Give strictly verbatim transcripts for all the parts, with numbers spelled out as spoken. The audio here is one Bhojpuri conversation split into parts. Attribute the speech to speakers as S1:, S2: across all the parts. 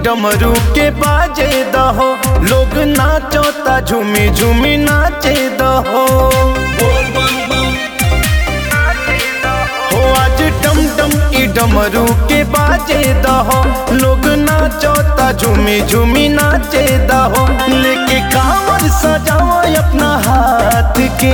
S1: डमरू के बाजे दहो, लोग नाचोता झूमी झूमी नाचे दहो। हो आज डम डम ई डमरू के बाजे दहो, लोग नाचोता झूमी झूमी नाचे दहो। लेके कांवर सजाओ अपना हाथ के,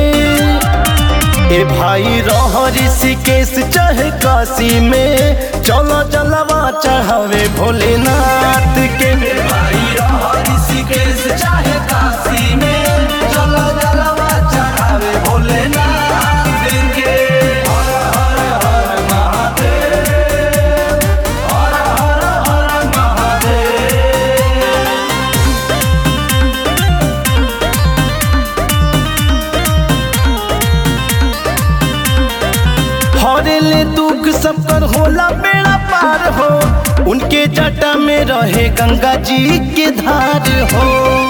S1: ए भाई रहो ऋषिकेश चाहे काशी में, चलो जलवा चढ़ावे भोलेनाथ के।
S2: भाई रहो ऋषिकेश चाहे काशी में, चलो जलवा चढ़ावे भोलेनाथ के। हर हर हर महादेव, हर हर हर महादेव।
S1: हरेले दुख सब कर होला बेड़ा पार हो, उनके जटा में रहे गंगा जी के धार हो।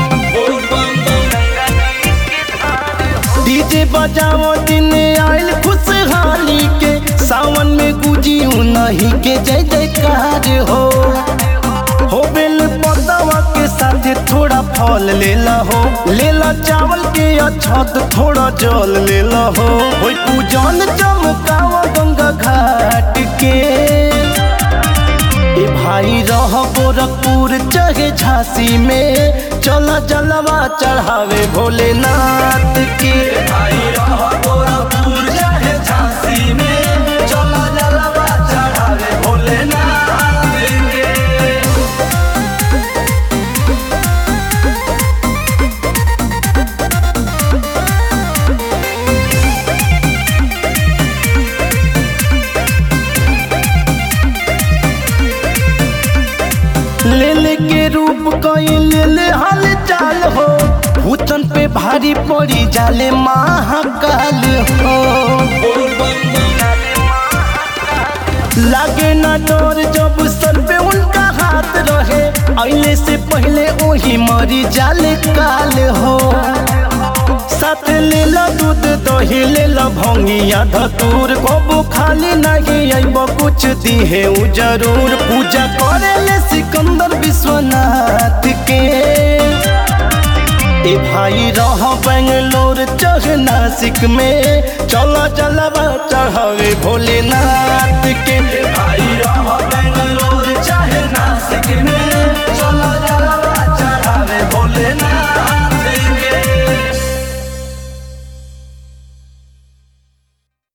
S1: डीजे बजाओ दिन आयल खुशहाली के, सावन में गुजी उन्हीं के जय जयकार हो। हो बेल पतवा के साथ थोड़ा फल लेला हो, लेला चावल के अछत थोड़ा जल लेला हो। होई पूजन चमकावा गंगा घाट के, ए भाई रह गोरखपुर चाहे झांसी में, चला जलवा चढ़ावे भोलेनाथ के।
S2: भाई रहो गोरखपुर चाहे झांसी में, चलो जलवा चढ़ावे भोलेनाथ के।
S1: ले ले के रूप कोई ले ले हाल चाल हो, भूतन पे भारी पड़ी जाले महाकाल हो। लागे ना डर जब सर पे उनका हाथ रहे, आइले से पहले वही मरी जाले काल हो। साथ ले ला दूध दही ले ला भंगिया धतूर, कबो खाली नहीं आइबो कुछ दिहे उ जरूर। पूजा करे ले सिकंदर विश्वनाथ के, ए भाई रह बेंगलोर चाहे नासिक में, चला जलवा चढ़ावे भोलेनाथ के।
S2: भाई रहो